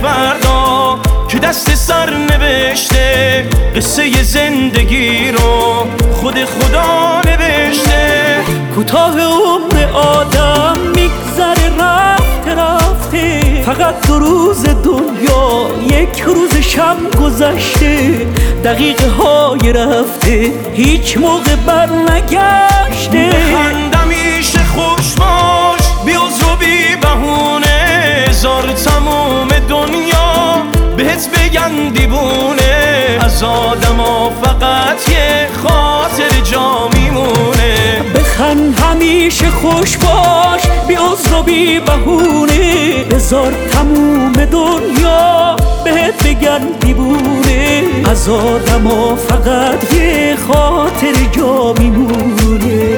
فردا که دست سر نوشته قصه زندگی رو خود خدا نوشته. کوتاه عمر آدم میگذره رفته رفته، فقط 2 روز دنیا 1 روز شب گذشته، دقیقه های رفته هیچ موقع بر نگشته. بخند همیشه خوش باش بی عذر و بی بهونه، هزار تموم دنیا بهت بگن دیوونه، از آدما فقط یه خاطر جا میمونه. بخند همیشه خوش باش بی عذر و بی بهونه، هزار تموم دنیا بهت بگن دیوونه، از آدما فقط یه خاطر جا میمونه.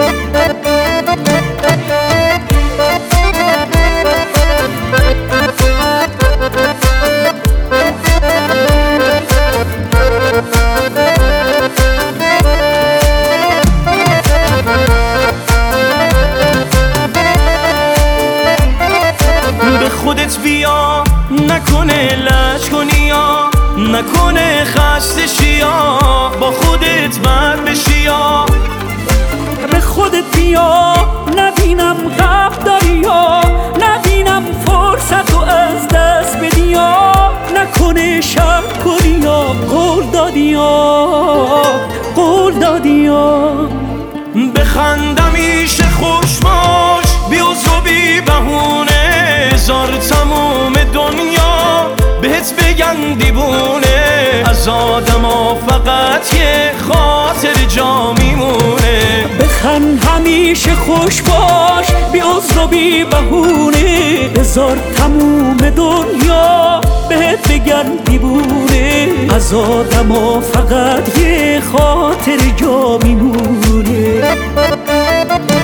به خودت بیا نکنه لج کنی یا نکنه خسته شیا، با خودت بر بشی یا به خودت بیا نبینم غم داری یا نبینم فرصت و از دست بدی یا نکنه شک کنی یا قول دادی یا بخند همیشه خوش باش بی عذر و بی بهونه، هزار تموم دنیا بهت بگن دیوونه، از آدما فقط یه خاطر جا میمونه. بخند همیشه خوش باش بی عذر و بی بهونه، هزار تموم دنیا بهت بگن دیوونه، از آدما فقط یه خاطر جا میمونه.